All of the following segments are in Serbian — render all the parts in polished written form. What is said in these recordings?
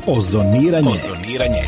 Ozoniranje.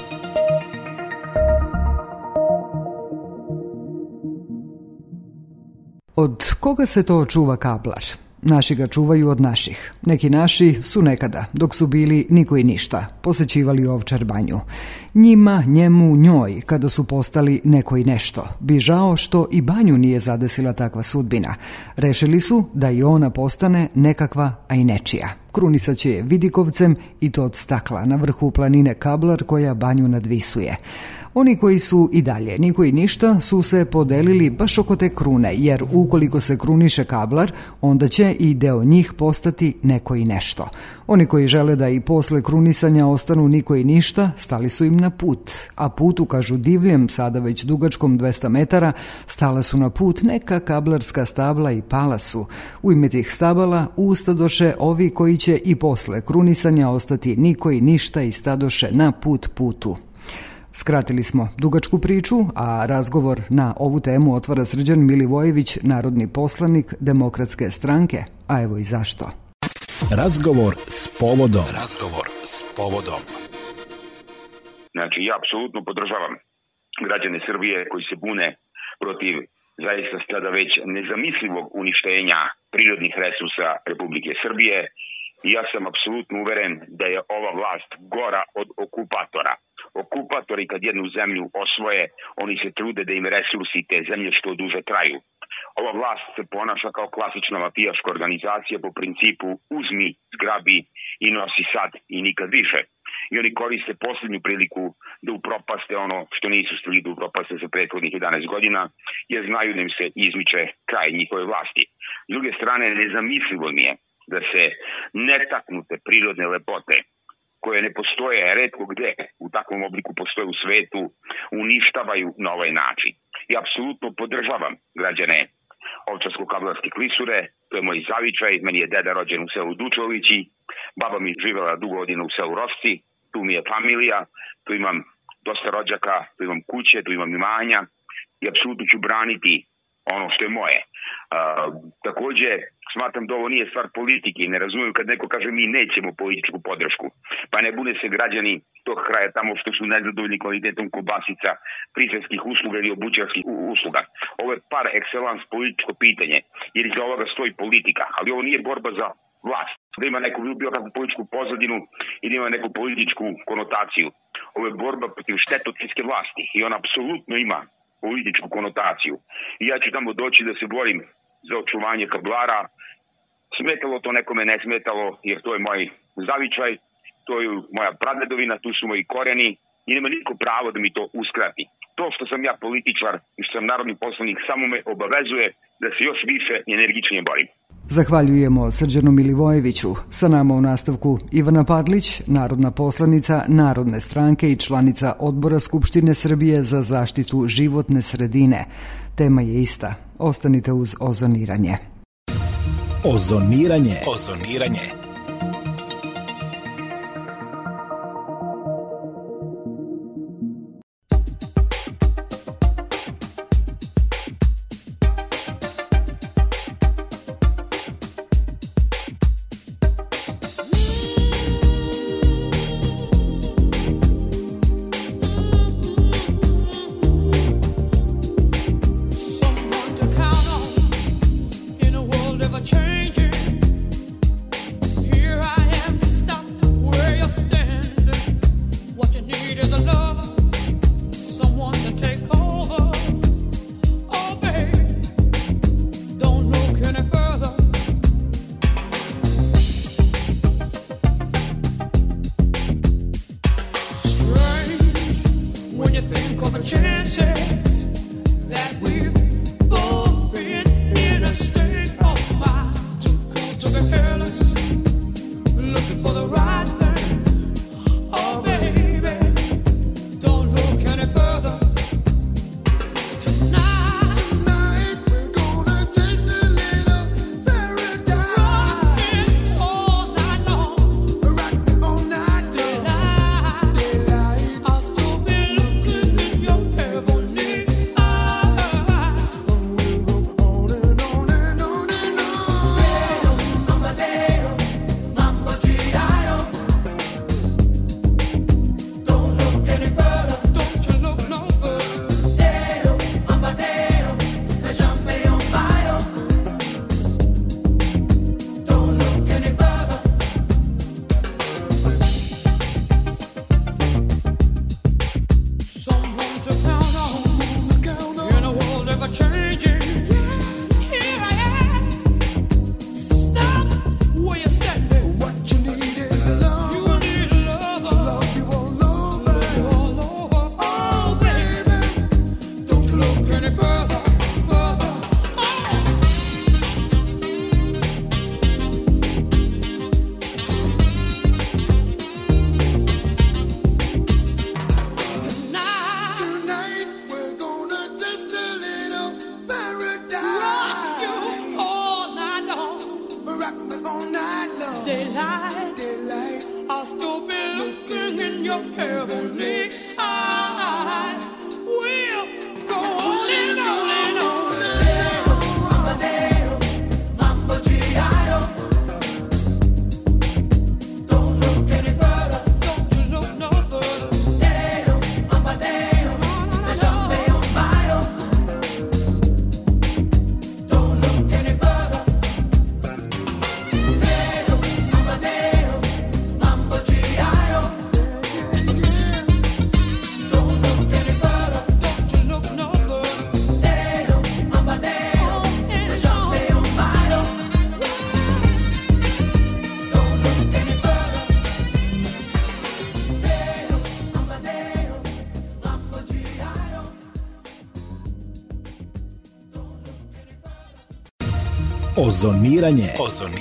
Od koga se to čuva kablar? Naši ga čuvaju od naših. Neki naši su nekada, dok su bili niko i ništa, posećivali Ovčar banju. Njima, njemu, njoj, kada su postali neko i nešto, bi žao što i banju nije zadesila takva sudbina. Rešili su da i ona postane nekakva, a i nečija. Krunisat će je vidikovcem i to od stakla na vrhu planine Kablar koja banju nadvisuje. Oni koji su i dalje niko i ništa su se podelili baš oko te krune, jer ukoliko se kruniše Kablar, onda će i deo njih postati neko i nešto. Oni koji žele da i posle krunisanja ostanu niko i ništa, stali su im na put. A putu, kažu divljem, sada već dugačkom 200 metara, stala su na put neka kablarska stabla i pala su. U ime tih stabala ustadoše ovi koji će i posle krunisanja ostati niko i ništa i stadoše na putu. Skratili smo dugačku priču, a razgovor na ovu temu otvara Srđan Milivojević, narodni poslanik Demokratske stranke. A evo i zašto. Razgovor s povodom. Znači, ja apsolutno podržavam građane Srbije koji se bune protiv zaista sada već nezamislivog uništenja prirodnih resursa Republike Srbije. I ja sam apsolutno uveren da je ova vlast gora od okupatora. Okupatori kad jednu zemlju osvoje, oni se trude da im resursi te zemlje što duže traju. Ova vlast se ponaša kao klasična mafijaška organizacija po principu uzmi, zgrabi i nosi sad i nikad više. I oni koriste posljednju priliku da upropaste ono što nisu stigli da upropaste za prethodnih 11 godina, jer znaju da im se izmiče kraj njihove vlasti. S druge strane, nezamislivo mi je da se netaknute prirodne lepote koje ne postoje retko gde u takvom obliku postoje u svetu, uništavaju na ovaj način. Ja apsolutno podržavam građane Ovčarsko-kablarske klisure, to je moj zavičaj, meni je deda rođen u selu Dučovići, baba mi živjela dugo godina u selu Rosci, tu mi je familija, tu imam dosta rođaka, tu imam kuće, tu imam imanja i apsolutno ću braniti ono što je moje. Takođe, smatram da ovo nije stvar politike i ne razumijem kad neko kaže mi nećemo političku podršku. Pa ne bune se građani tog kraja tamo što su nezadovoljni kvalitetom kobasica, frizerskih usluga ili obućarskih usluga. Ovo je par excellence političko pitanje, jer iza ovoga stoji politika, ali ovo nije borba za vlast. Da ima neku bilo kakvu političku pozadinu ili ima neku političku konotaciju. Ovo je borba protiv štetočinske vlasti i ona apsolutno ima političku konotaciju. I ja ću tamo doći da se borim za očuvanje Kablara. Smetalo to nekome, ne smetalo, jer to je moj zavičaj, to je moja pradedovina, tu su moji koreni i nema niko pravo da mi to uskrati. To što sam ja političar i što sam narodni poslanik samo me obavezuje da se još više i energičnije borim. Zahvaljujemo Srđanu Milivojeviću. Sa nama u nastavku Ivana Pavlić, narodna poslanica Narodne stranke i članica Odbora Skupštine Srbije za zaštitu životne sredine. Tema je ista. Ostanite uz ozoniranje. Ozoniranje. Someone to count on in a world ever changing. I'll still be looking in your heavenly eyes. We'll go on and on and on. Deo, Amadeo, Mambo G.I.O. Don't look any further. Don't you look no further. Deo, Amadeo, the Jambeo Mayo. Don't look any further. Deo, Amadeo, Mambo G.I.O. Don't look any further. Don't you look no further. Deo, Amadeo, the Jambeo Mayo. Don't look any further. Deo, Amadeo, Mambo G.I.O. Ozoniranje.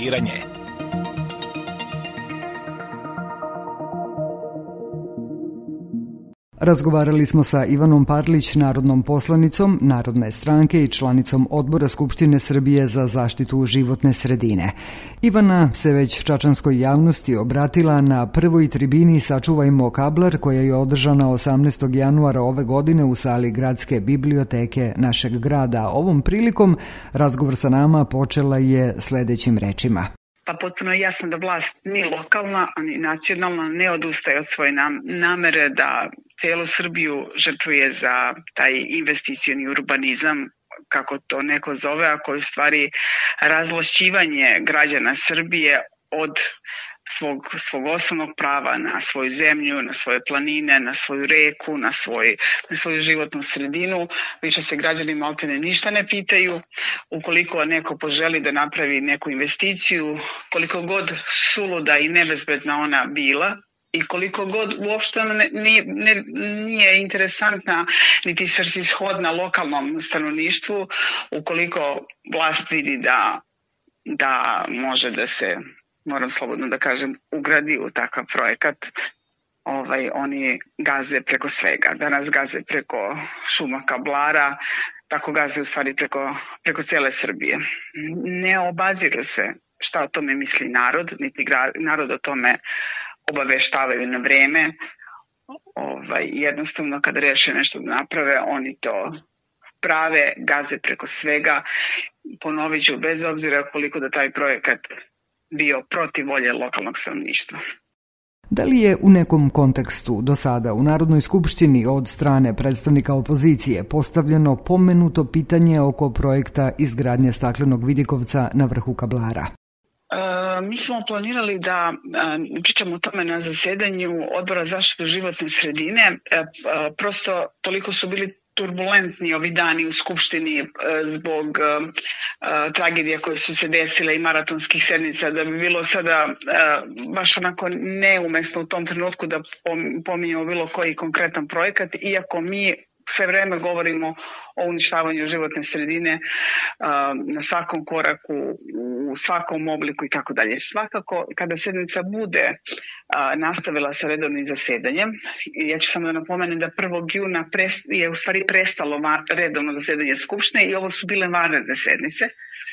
Razgovarali smo sa Ivanom Parlić, narodnom poslanicom Narodne stranke i članicom Odbora Skupštine Srbije za zaštitu životne sredine. Ivana se već čačanskoj javnosti obratila na prvoj tribini Sačuvajmo Kablar, koja je održana 18. januara ove godine u sali Gradske biblioteke našeg grada. Ovom prilikom razgovor sa nama počela je sledećim rečima. Pa potpuno je jasno da vlast ni lokalna, ni nacionalna ne odustaje od svoje namere da celu Srbiju žrtvuje za taj investicioni urbanizam, kako to neko zove, a koji u stvari razvlašćivanje građana Srbije od svog osnovnog prava na svoju zemlju, na svoje planine, na svoju reku, na svoju životnu sredinu. Više se građani maltene ništa ne pitaju. Ukoliko neko poželi da napravi neku investiciju, koliko god suluda i nebezbedna ona bila, i koliko god uopšte ona nije interesantna niti svrsishodna lokalnom stanovništvu, ukoliko vlast vidi da može da se, moram slobodno da kažem, ugradi u takav projekat, oni gaze preko svega. Danas gaze preko šuma Kablara, tako gaze u stvari preko cele Srbije. Ne obaziru se šta o tome misli narod, niti narod o tome obaveštavaju na vreme. Jednostavno kada reše nešto da naprave, oni to prave, gaze preko svega. Ponovit ću, bez obzira koliko da taj projekat bio protiv volje lokalnog stanovništva. Da li je u nekom kontekstu do sada u Narodnoj skupštini od strane predstavnika opozicije postavljeno pomenuto pitanje oko projekta izgradnje staklenog vidikovca na vrhu Kablara? Mi smo planirali da pričamo o tome na zasedanju Odbora za zaštitu životne sredine. Prosto toliko su bili turbulentni ovi dani u Skupštini zbog tragedija koje su se desile i maratonskih sednica, da bi bilo sada baš onako neumesno u tom trenutku da pominjamo bilo koji konkretan projekat, iako mi sve vreme govorimo o uništavanju životne sredine na svakom koraku, u svakom obliku i tako dalje. Svakako, kada sednica bude nastavila sa redovnim zasedanjem, ja ću samo da napomenem da 1. juna je u stvari prestalo redovno zasedanje Skupštine i ovo su bile vanredne sednice.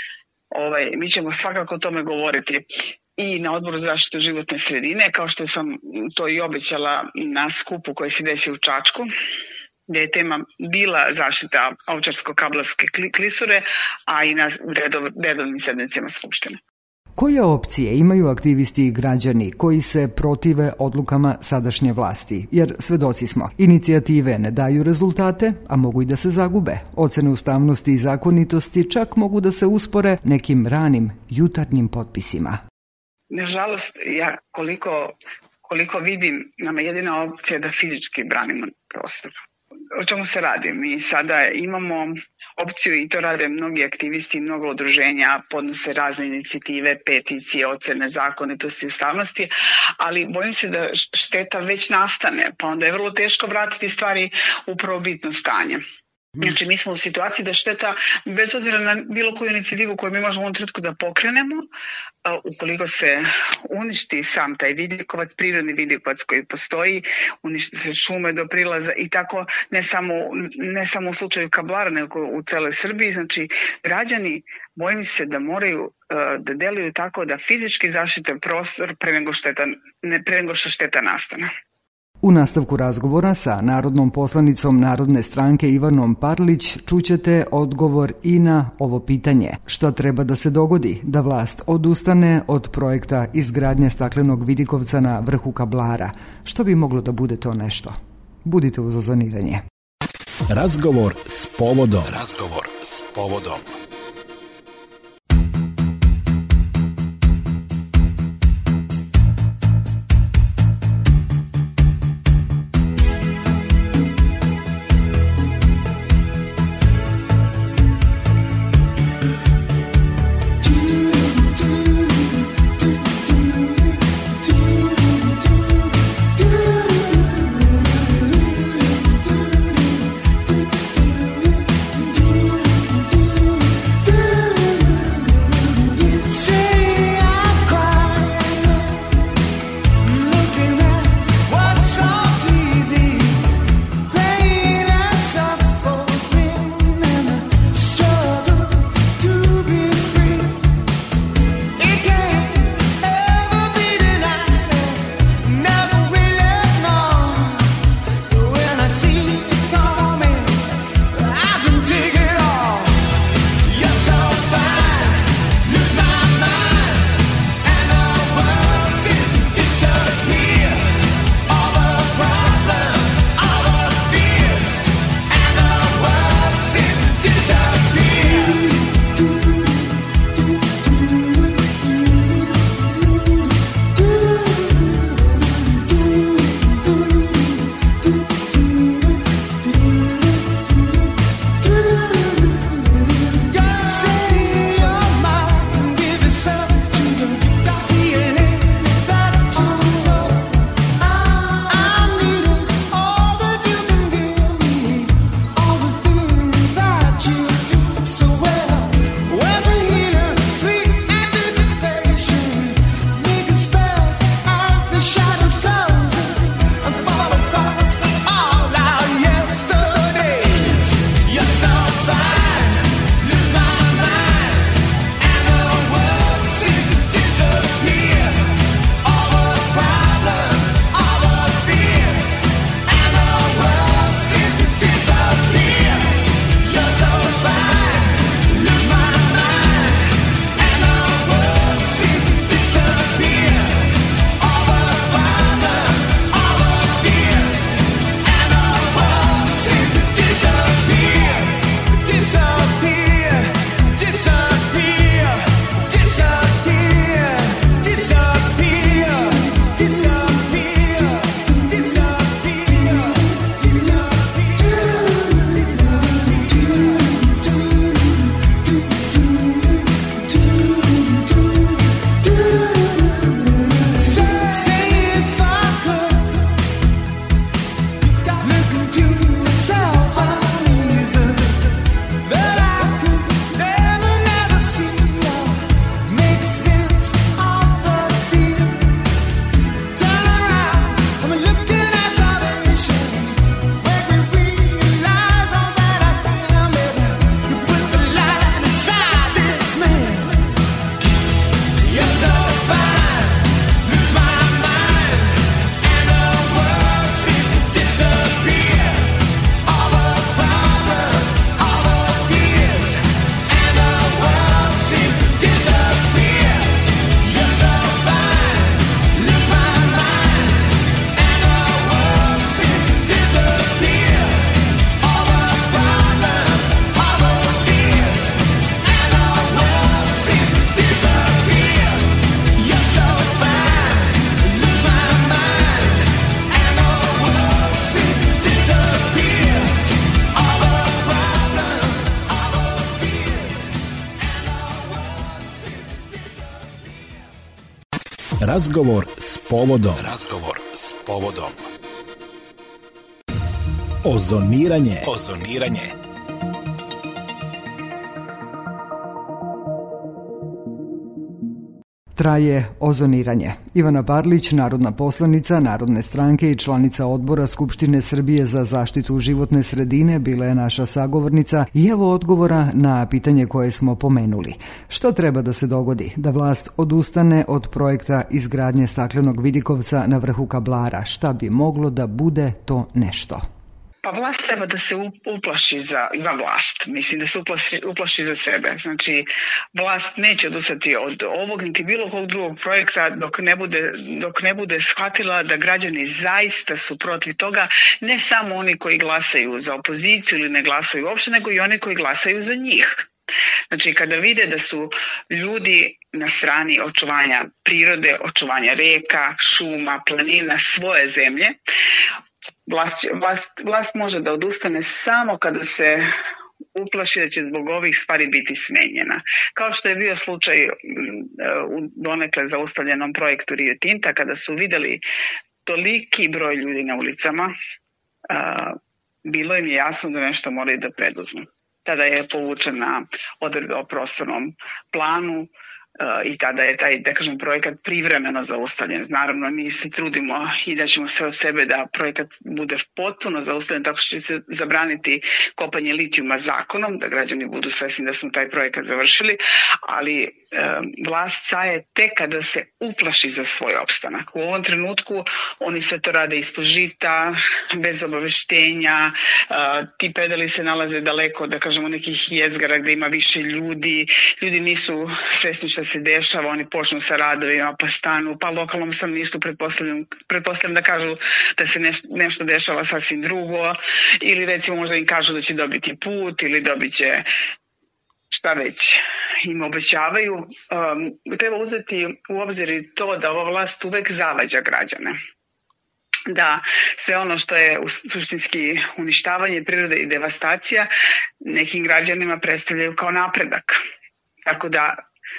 Mi ćemo svakako o tome govoriti i na Odboru za zaštitu životne sredine, kao što sam to i obećala na skupu koji se desi u Čačku, gde je tema bila zaštita Ovčarsko-Kablarske klisure, a i na redovnim sednicama Skupštine. Koje opcije imaju aktivisti i građani koji se protive odlukama sadašnje vlasti? Jer svedoci smo, inicijative ne daju rezultate, a mogu i da se zagube. Ocene ustavnosti i zakonitosti čak mogu da se uspore nekim ranim jutarnjim potpisima. Nažalost, ja koliko vidim, nama jedina opcija je da fizički branimo prostor. O čemu se radi? Mi sada imamo opciju, i to rade mnogi aktivisti, mnogo udruženja, podnose razne inicijative, peticije, ocene zakonitosti, ustavnosti, ali bojim se da šteta već nastane, pa onda je vrlo teško vratiti stvari u prvobitno stanje. Znači, mi smo u situaciji da šteta, bez obzira na bilo koju inicijativu koju mi možemo u ovom trenutku da pokrenemo, ukoliko se uništi sam taj vidikovac, prirodni vidikovac koji postoji, uništi se šume do prilaza i tako, ne samo u slučaju Kablara, nego u celoj Srbiji. Znači, građani, bojim se da moraju da deluju tako da fizički zaštite prostor pre nego što šteta nastane. U nastavku razgovora sa narodnom poslanicom Narodne stranke Ivanom Parlić čućete odgovor i na ovo pitanje. Šta treba da se dogodi da vlast odustane od projekta izgradnje staklenog vidikovca na vrhu Kablara? Što bi moglo da bude to nešto? Budite uz ozoniranje. Razgovor s povodom. Razgovor s povodom. Razgovor s povodom. Razgovor s povodom. Ozoniranje. Ozoniranje. traje ozoniranje. Ivana Parlić, narodna poslanica Narodne stranke i članica odbora Skupštine Srbije za zaštitu životne sredine, bila je naša sagovornica i evo odgovora na pitanje koje smo pomenuli. Šta treba da se dogodi da vlast odustane od projekta izgradnje staklenog vidikovca na vrhu Kablara? Šta bi moglo da bude to nešto? Pa vlast treba da se uplaši za vlast. Mislim da se uplaši za sebe. Znači, vlast neće odustati od ovog niti bilo kog drugog projekta dok ne bude shvatila da građani zaista su protiv toga, ne samo oni koji glasaju za opoziciju ili ne glasaju uopšte, nego i oni koji glasaju za njih. Znači, kada vide da su ljudi na strani očuvanja prirode, očuvanja reka, šuma, planina, svoje zemlje, vlast može da odustane samo kada se uplaši da će zbog ovih stvari biti smenjena. Kao što je bio slučaj u donekle zaustavljenom projektu Rio Tinta, kada su videli toliki broj ljudi na ulicama, bilo im je jasno da nešto moraju da preduzmu. Tada je povučena odredba o prostornom planu i tada je taj, da kažem, projekat privremeno zaustavljen. Naravno, mi se trudimo i da ćemo sve od sebe da projekat bude potpuno zaustavljen, tako što će se zabraniti kopanje litijuma zakonom, da građani budu svesni da smo taj projekat završili, ali vlast staje tek kada se uplaši za svoj opstanak. U ovom trenutku oni sve to rade ispod žita, bez obaveštenja, ti pedali se nalaze daleko, da kažemo, nekih jezgara gde ima više ljudi, ljudi nisu svesni šta se dešava, oni počnu sa radovima, pa stanu, pa lokalnom stanovništvu pretpostavljam da kažu da se nešto dešava sasvim drugo, ili recimo možda im kažu da će dobiti put ili dobit će šta već im obećavaju. Treba uzeti u obzir i to da ova vlast uvek zavađa građane. Da sve ono što je suštinski uništavanje prirode i devastacija nekim građanima predstavljaju kao napredak. Tako da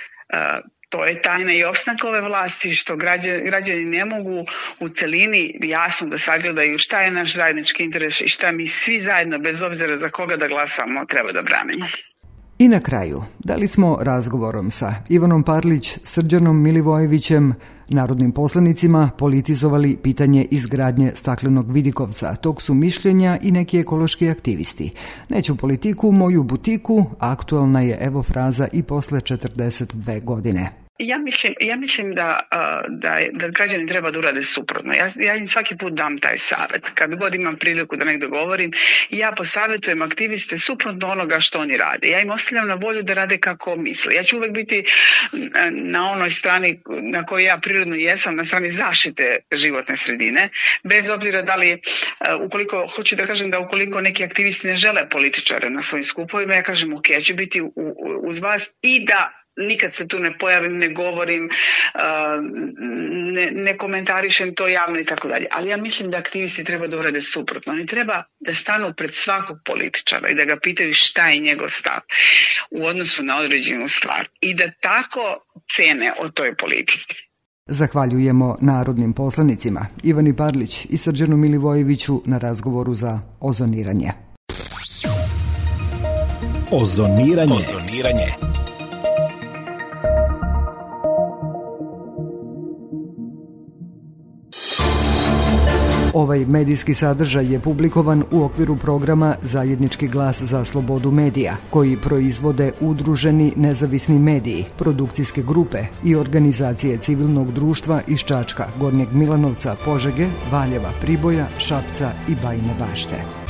to je tajna i opstanka ove vlasti, što građani ne mogu u celini jasno da sagledaju šta je naš zajednički interes i šta mi svi zajedno, bez obzira za koga da glasamo, treba da branimo. I na kraju, da li smo razgovorom sa Ivanom Parlić, Srđanom Milivojevićem, narodnim poslanicima, politizovali pitanje izgradnje staklenog vidikovca, tog su mišljenja i neki ekološki aktivisti. Neću politiku, moju butiku, aktualna je evo fraza i posle 42 godine. Ja mislim da građani treba da urade suprotno. Ja im svaki put dam taj savjet. Kad god imam priliku da negdje govorim, ja posavjetujem aktiviste suprotno onoga što oni rade. Ja im ostavljam na volju da rade kako misle. Ja ću uvek biti na onoj strani na kojoj ja prirodno jesam, na strani zaštite životne sredine, bez obzira da li, hoću da kažem da ukoliko neki aktivisti ne žele političare na svojim skupovima, ja kažem ok, ja ću biti uz vas i da nikad se tu ne pojavim, ne govorim, ne komentarišem to javno i tako dalje. Ali ja mislim da aktivisti treba da urade suprotno. Oni treba da stanu pred svakog političara i da ga pitaju šta je njegov stav u odnosu na određenu stvar i da tako cene o toj politici. Zahvaljujemo narodnim poslanicima Ivani Parlić i Srđanu Milivojeviću na razgovoru za ozoniranje. Ozoniranje. Ovaj medijski sadržaj je publikovan u okviru programa Zajednički glas za slobodu medija, koji proizvode udruženi nezavisni mediji, produkcijske grupe i organizacije civilnog društva iz Čačka, Gornjeg Milanovca, Požege, Valjeva, Priboja, Šapca i Bajine Bašte.